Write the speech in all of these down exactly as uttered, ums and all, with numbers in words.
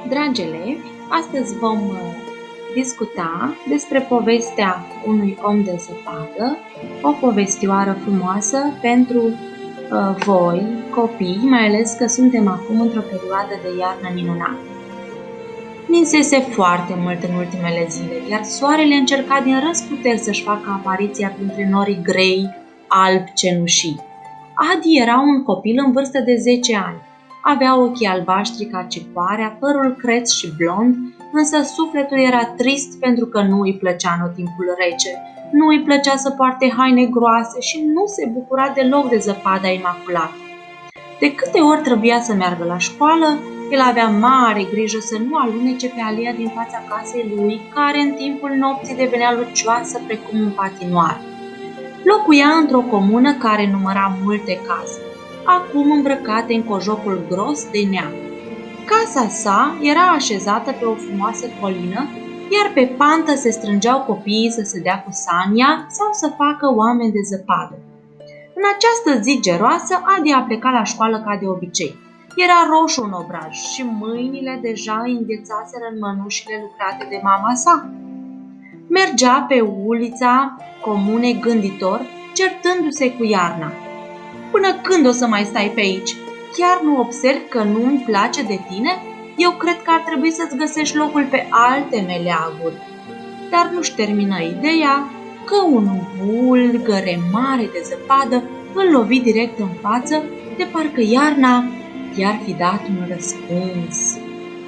Dragi elevi, astăzi vom discuta despre povestea unui om de zăpadă, o povestioară frumoasă pentru uh, voi, copii, mai ales că suntem acum într-o perioadă de iarnă minunată. Ninsese foarte mult în ultimele zile, iar soarele încerca din răzputeri să-și facă apariția printre norii grei, albi, cenușii. Adi era un copil în vârstă de zece ani. Avea ochii albaștri ca cicoarea, părul creț și blond, însă sufletul era trist pentru că nu îi plăcea anotimpul rece, nu îi plăcea să poarte haine groase și nu se bucura deloc de zăpada imaculată. De câte ori trebuia să meargă la școală, el avea mare grijă să nu alunece pe alia din fața casei lui, care în timpul nopții devenea lucioasă precum un patinoar. Locuia într-o comună care număra multe case, acum îmbrăcate în cojocul gros de neam. Casa sa era așezată pe o frumoasă colină, iar pe pantă se strângeau copiii să se dea cu sania sau să facă oameni de zăpadă. În această zi geroasă, Adi a plecat la școală ca de obicei. Era roșu în obraj și mâinile deja înghețaseră în mănușile lucrate de mama sa. Mergea pe ulița comunei gânditor, certându-se cu iarna. Până când o să mai stai pe aici? Chiar nu observi că nu-mi place de tine? Eu cred că ar trebui să-ți găsești locul pe alte meleaguri. Dar nu-și termină ideea că un bulgăre mare de zăpadă îl lovi direct în față, de parcă iarna i-ar fi dat un răspuns.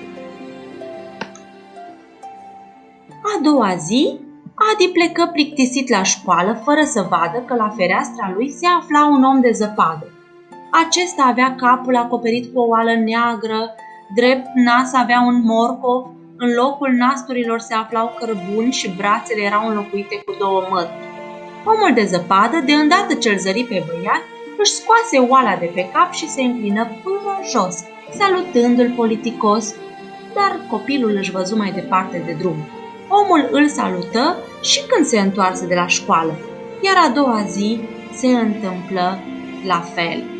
A doua zi, Adi plecă plictisit la școală, fără să vadă că la fereastra lui se afla un om de zăpadă. Acesta avea capul acoperit cu o oală neagră, drept nas avea un morcov, în locul nasturilor se aflau cărbuni și brațele erau înlocuite cu două mături. Omul de zăpadă, de îndată ce-l zări pe băiat, își scoase oala de pe cap și se înclină până jos, salutându-l politicos, dar copilul își văzu mai departe de drum. Omul îl salută și când se întoarse de la școală, iar a doua zi se întâmplă la fel.